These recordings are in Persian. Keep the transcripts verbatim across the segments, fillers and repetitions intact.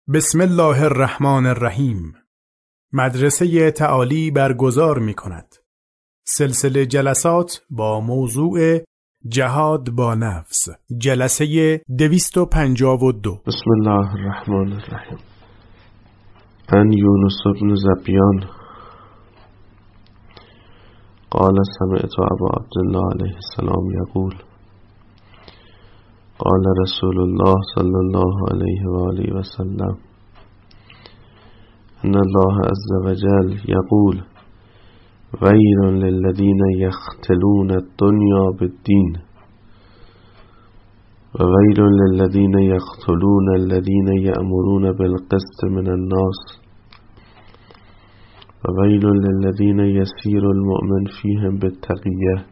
بسم الله الرحمن الرحیم. مدرسه تعالی برگزار می کند سلسله جلسات با موضوع جهاد با نفس، جلسه دویست و پنجاه و دو. بسم الله الرحمن الرحیم. عن یونس بن زبیان قال سمعت ابا عبدالله علیه السلام یقول قال رسول الله صلی الله علیه و آله و سلم ان الله عز وجل یقول ویل للذین یختلون الدنیا بالدین و ویل للذین یقتلون الذین یأمرون بالقسط من الناس و ویل للذین یسیر المؤمن فیهم بالتقیه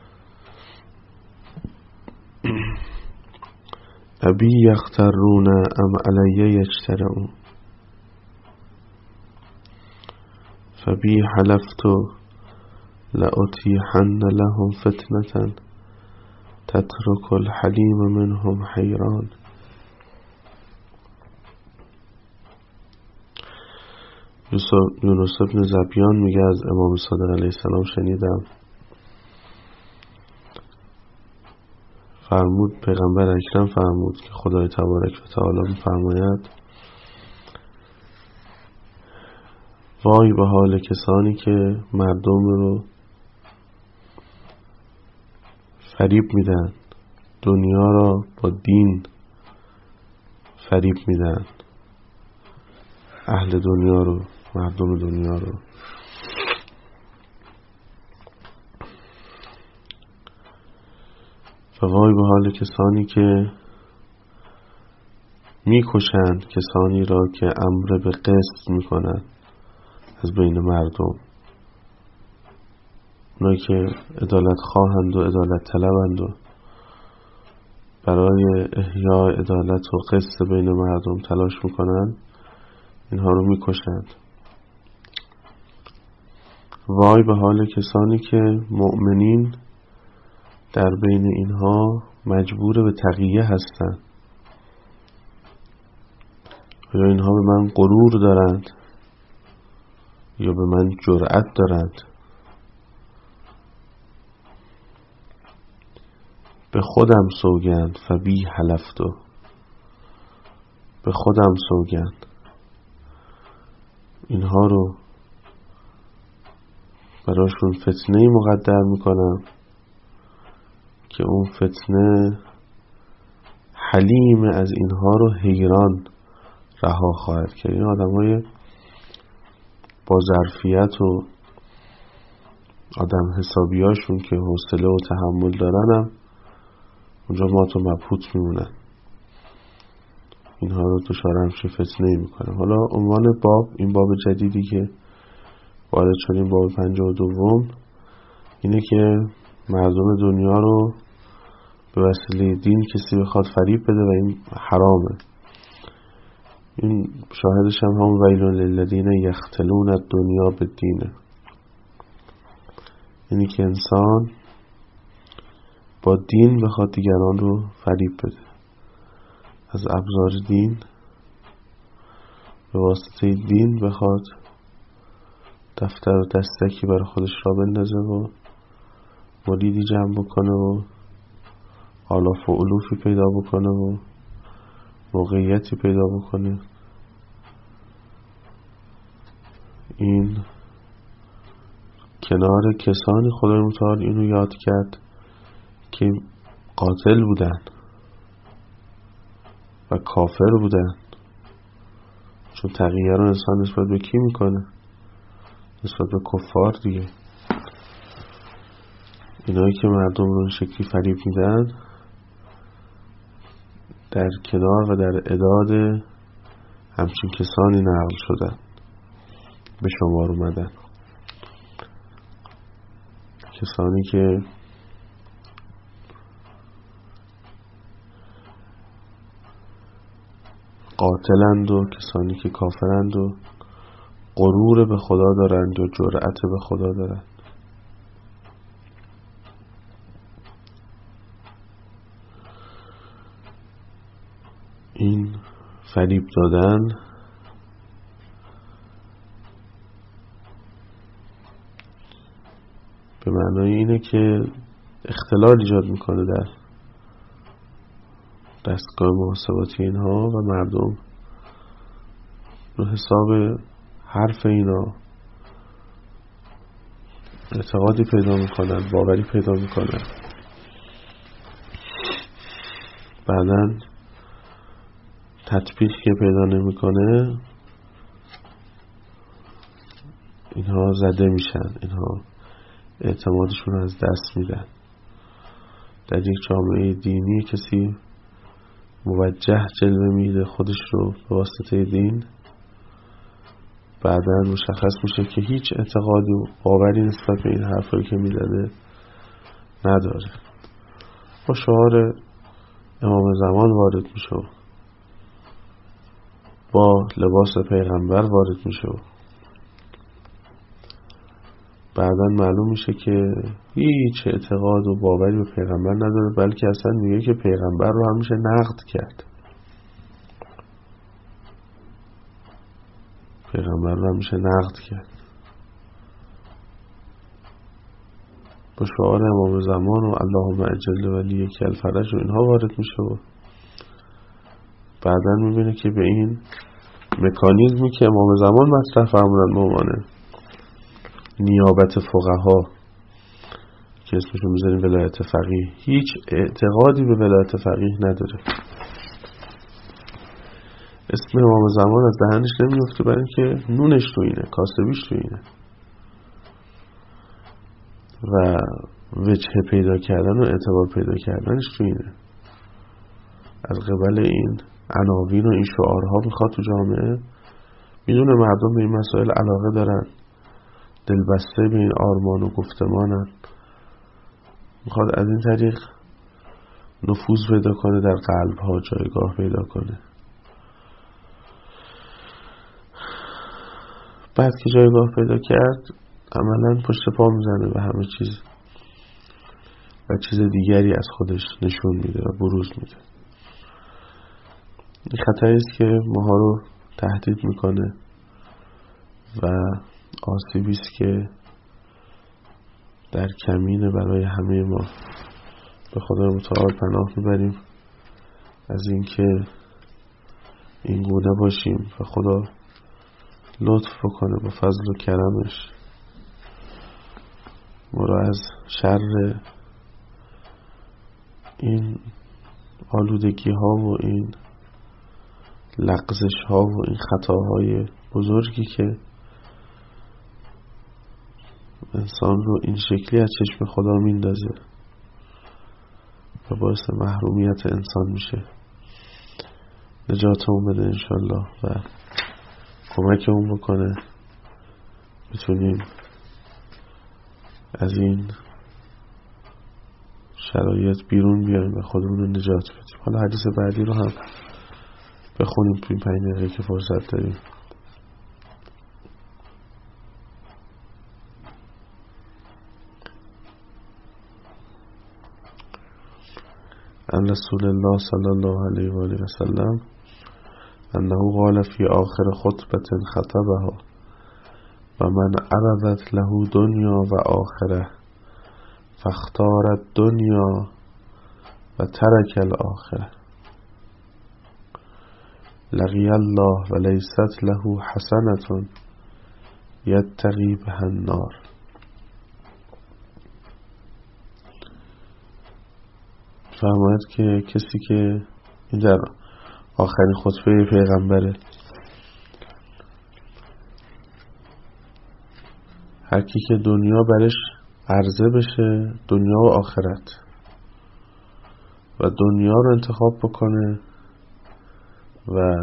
ابی یخترون ام علی یجترؤون فبی حلفت لأتیحن لهم فتنة تترك الحلیم منهم حیران. یونس بن زبیان میگه از امام صادق علیه السلام شنیدم فرمود، پیغمبر اکرم فرمود که خدای تبارک و تعالی میفرماید وای به حال کسانی که مردم رو فریب میدن، دنیا را با دین فریب میدن، اهل دنیا رو، مردم دنیا رو. و وای به حال کسانی که میکشند کسانی را که امر به قسط میکنند از بین مردم، اونایی که عدالت خواهند و عدالت طلبند و برای احیای عدالت و قسط بین مردم تلاش میکنند، اینها رو میکشند. وای به حال کسانی که مؤمنین در بین اینها مجبور به تقیه هستند، یا اینها به من غرور دارند یا به من جرأت دارند. به خودم سوگند فبی حلفتو، به خودم سوگند اینها رو براشون فتنه مقدر میکنم که اون فتنه حلیم از اینها رو حیران رها خواهد کرد. این آدم های با ظرفیت و آدم حسابیاشون که حوصله و تحمل دارنم اونجا مات و مبهوت میمونن، اینها رو دچار همچین فتنه‌ای میکنه. حالا عنوان باب، این باب جدیدی که وارد شدیم، باب پنجاه و دوم، اینه که مردم دنیا رو به وسیله دین کسی بخواد فریب بده و این حرامه. این شاهدش هم هم ویل للذین یختلون الدنیا بالدین، یعنی که انسان با دین بخواد دیگران رو فریب بده، از ابزار دین به واسطه دین بخواد دفتر و دستکی برای خودش را بندازه و مریدی جمع بکنه و آلاف و علوفی پیدا بکنه و موقعیتی پیدا بکنه. این کنار کسانی خدای متعال اینو یاد کرد که قاتل بودن و کافر بودن، چون تقیه رو انسان نسبت به کی میکنه؟ نسبت به کفار دیگه. اینایی که مردم رو این شکلی فریب میدن در کنار و در اعداد همچین کسانی نقل شدن، به شمار اومدن، کسانی که قاتلند و کسانی که کافرند و غرور به خدا دارند و جرأت به خدا دارند. این فریب دادن به معنای اینه که اختلال ایجاد میکنه در دستگاه محاسباتی اینها و مردم رو حساب حرف اینا اعتقادی پیدا میکنن، باوری پیدا میکنن. بعدن تطبیق که پیدا نمیکنه اینها زده میشن، اینها اعتمادشون رو از دست میدن. در یک جامعه دینی کسی موجه جلوه میده خودش رو به واسطه دین، بعداً مشخص میشه که هیچ اعتقادی و باوری نسبت به این حرفایی که میزنه نداره. با شعار امام زمان وارد میشه، با لباس پیغمبر وارد میشه، بعداً معلوم میشه که هیچ اعتقاد و باوری به پیغمبر نداره، بلکه اصلا میگه که پیغمبر رو همیشه نقد کرد، پیغمبر رو همیشه نقد کرد. با شعار امام زمان و اللهم اجل ولی که الفرج و اینها وارد میشه و بعداً میبینه که به این مکانیزمی که امام زمان مطرح فرمودن به عنوان نیابت فقها که اسمشو میذاریم ولایت فقیه، هیچ اعتقادی به ولایت فقیه نداره. اسم امام زمان از دهنش نمیفته، برای اینکه نونش تو اینه، کاسبیش تو اینه و وجه پیدا کردن و اعتبار پیدا کردنش تو اینه. از قبل این عناوین و این شعارها میخواد تو جامعه، میدونه مردم به این مسائل علاقه دارن، دلبسته به این آرمان و گفتمانن، میخواد از این طریق نفوذ پیدا کنه، در قلبها جایگاه پیدا کنه. بعد که جایگاه پیدا کرد عملاً پشت پا میزنه به همه چیز و چیز دیگری از خودش نشون میده و بروز میده. این خطری است که ماها رو تهدید میکنه و آسیبی است که در کمینه برای همه ما. به خدای متعال پناه میبریم از اینکه این گونه باشیم و خدا لطف بکنه با فضل و کرمش ما را از شر این آلودگی ها و این لغزش ها و این خطاهای بزرگی که انسان رو این شکلی از چشم خدا میندازه و باعث محرومیت انسان میشه، نجات اون بده انشالله و کمک اون بکنه بتونیم از این شرایط بیرون بیایم و خودمون رو نجات بدیم. حالا حدیث بعدی رو هم بخونیم تو این پنج دقیقه که فرصت داریم. عن رسول الله صلی الله علیه و آله و سلم انه قال فی آخر خطبة خطبها و من عرضت له دنیا و آخره فاختار الدنیا و ترک الاخره لقی الله و لیست له حسنة یتقی بها النار. فرماید که کسی که این در آخرین خطبه پیغمبره، هر کی که دنیا برش عرضه بشه، دنیا و آخرت، و دنیا رو انتخاب بکنه و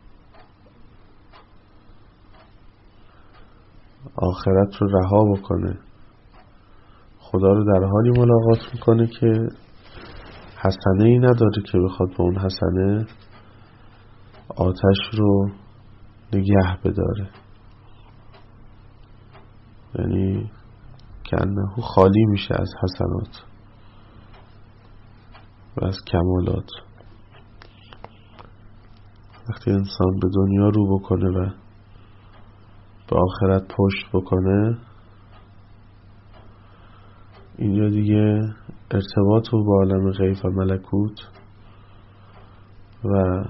آخرت رو رها بکنه، خدا رو در حالی ملاقات میکنه که حسنه ای نداره که بخواد با اون حسنه آتش رو نگه بداره، یعنی که انه خالی میشه از حسنات و از کمالات. وقتی انسان به دنیا رو بکنه و به آخرت پشت بکنه، اینجا دیگه ارتباط و با عالم غیب و ملکوت و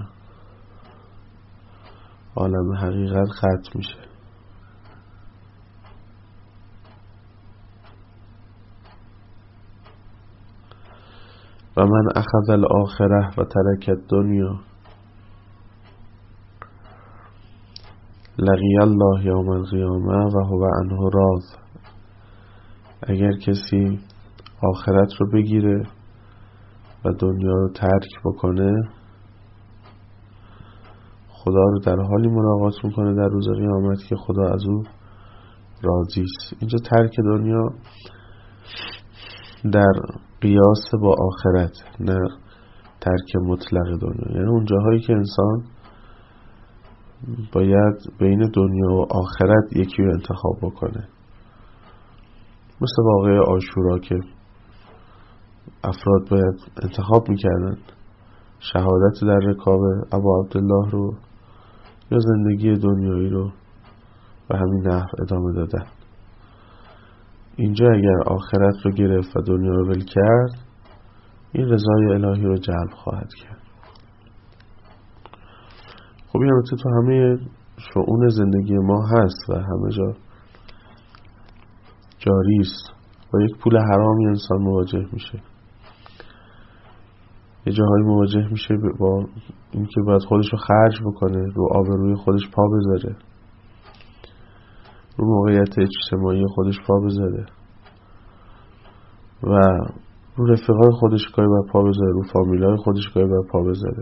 عالم حقیقت ختم میشه. و من اخذ الاخره و ترک الدنیا لقی الله یوم القیامه و هو عنه راض. اگر کسی آخرت رو بگیره و دنیا رو ترک بکنه، خدا رو در حالی ملاقات میکنه در روز قیامت که خدا از او راضی است. اینجا ترک دنیا در قیاس با آخرت، نه ترک مطلق دنیا. یعنی اون جاهایی که انسان باید بین دنیا و آخرت یکی رو انتخاب بکنه، مثل واقعه عاشورا که افراد باید انتخاب میکردن شهادت در رکاب ابا عبدالله رو یا زندگی دنیایی رو و همین نحو ادامه دادن. اینجا اگر آخرت رو گرفت و دنیا رو ول کرد، این رضای الهی رو جلب خواهد کرد. خب این البته تو همه شؤون زندگی ما هست و همه جا جاری است. با یک پول حرامی انسان مواجه میشه، یه جاهایی مواجه میشه با اینکه باید خودش رو خرج بکنه، رو آبروی خودش پا بذاره، رو موقعیت اجتماعی خودش پا بذاره و رو رفیقای خودش گاهی باید پا بذاره، رو فامیلای خودش گاهی باید پا بذاره،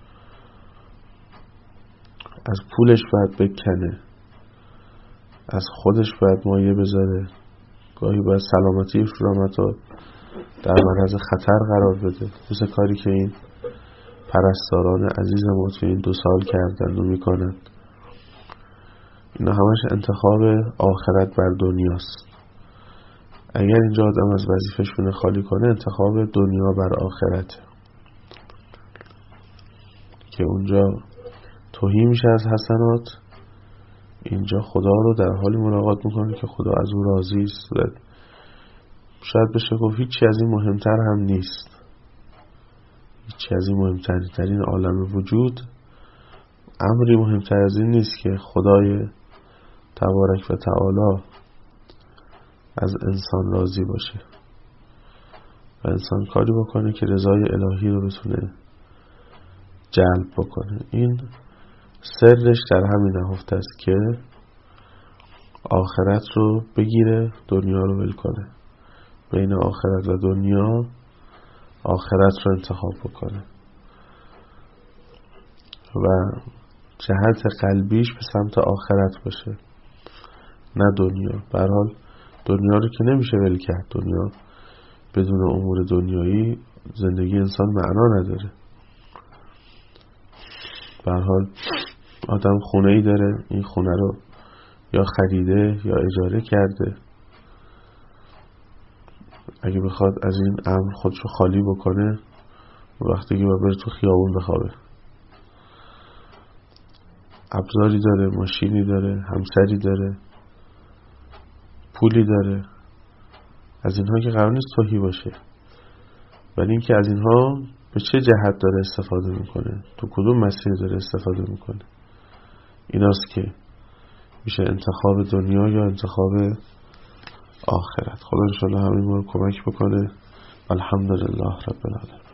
از پولش باید بکنه، از خودش باید مایه بذاره، گاهی باید سلامتیش رو متا در معرض خطر قرار بده، مثل کاری که این پرستاران عزیز ما تو این دو سال کردن و میکنن. اینا همش انتخاب آخرت بر دنیاست. اگر اینجا آدم از وظیفه‌شونه خالی کنه، انتخاب دنیا بر آخرت که اونجا توهی میشه از حسنات، اینجا خدا رو در حالی ملاقات میکنه که خدا از او راضی است و شاید بشه گفت هیچی از این مهمتر هم نیست. هیچی از این مهمتر در این عالم وجود امری مهمتر از این نیست که خدای تبارک و تعالی از انسان راضی باشه و انسان کاری بکنه که رضای الهی رو بتونه جلب بکنه. این سرش در همین نهفته است که آخرت رو بگیره، دنیا رو ول کنه، بین آخرت و دنیا آخرت رو انتخاب بکنه و جهت قلبیش به سمت آخرت باشه، نه دنیا. به هر حال دنیا رو که نمیشه ول کرد. دنیا بدون امور دنیایی زندگی انسان معنا نداره. به هر حال آدم خونه ای داره، این خونه رو یا خریده یا اجاره کرده. اگه بخواد از این امر خودشو خالی بکنه، وقتی که باید بره تو خیابون بخوابه. ابزاری داره، ماشینی داره، همسری داره، پولی داره، از اینها که قرار نیست توهی باشه، ولی اینکه از اینها به چه جهت داره استفاده میکنه، تو کدوم مسیر داره استفاده میکنه، ایناست که میشه انتخاب دنیا یا انتخاب آخرت. خدا انشاءالله همین ما رو کمک بکنه. الحمدلله رب العالمین.